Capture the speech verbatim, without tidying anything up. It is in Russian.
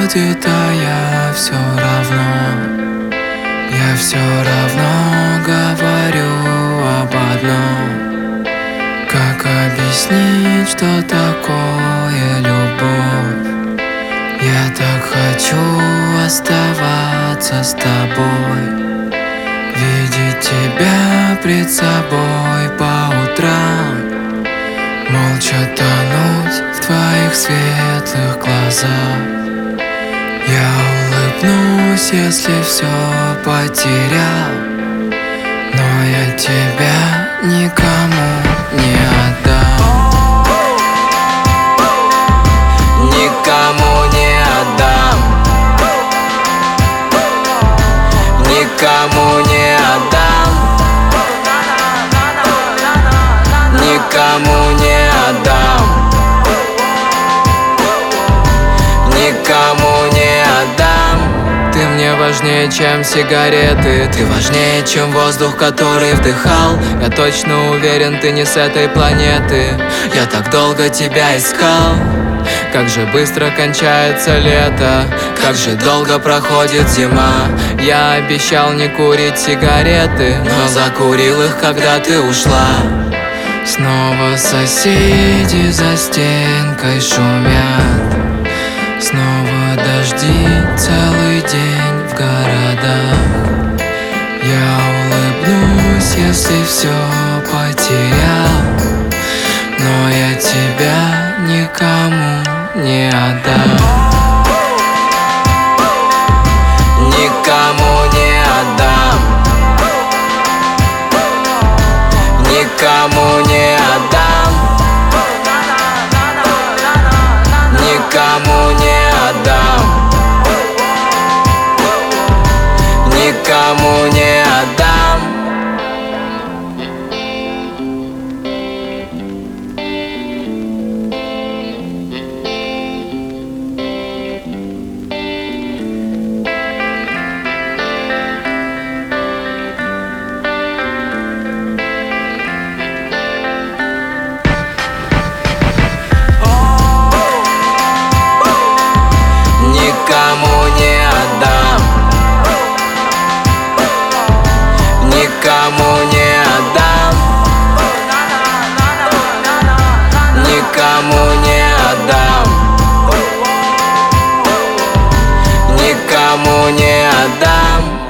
будет, а я все равно, я все равно говорю об одном. Как объяснить, что такое любовь? Я так хочу оставаться с тобой, видеть тебя пред собой по утрам, молча тонуть в твоих светлых глазах. Я улыбнусь, если все потерял, но я тебя никому не отдам. Никому не отдам. Никому не отдам. Никому не отдам. Никому не отдам. Ты мне важнее, чем сигареты, ты важнее, чем воздух, который вдыхал. Я точно уверен, ты не с этой планеты. Я так долго тебя искал. Как же быстро кончается лето, как же долго проходит зима. Я обещал не курить сигареты, но закурил их, когда ты ушла. Снова соседи за стенкой шумят, снова дожди целый день в городах. Я улыбнусь, если все потерял, но я тебя никому не отдам. Никому не отдам. Никому не отдам. Никому не отдам. Никому не отдам. Никому не отдам. Никому не отдам. Никому не отдам. Никому не отдам.